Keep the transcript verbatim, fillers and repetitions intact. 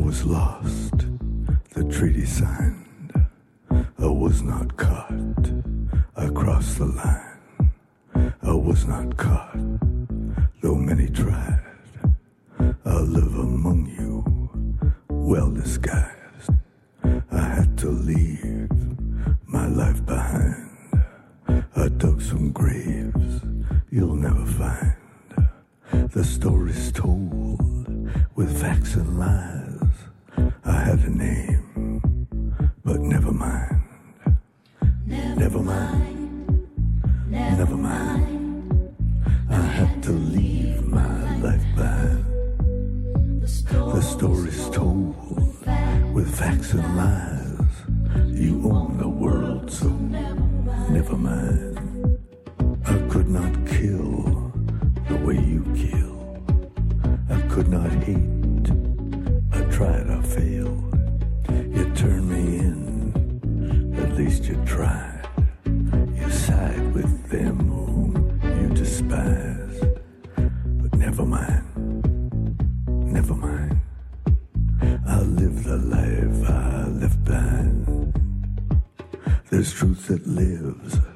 was lost, the treaty signed. I was not caught across the line. I was not caught, though many tried. I live among you, well disguised. I had to leave my life behind. I dug some graves you'll never find. The stories told with facts and lies. I had a name, but never mind. Never mind, never mind. I had to leave my life behind. The stories told with facts and lies. You own the world, so never mind. I could not kill the way you kill. I could not hate. I tried, I failed. You turned me in, at least you tried. You side with them whom you despised. But never mind, never mind. I live the life I left behind. There's truth that lives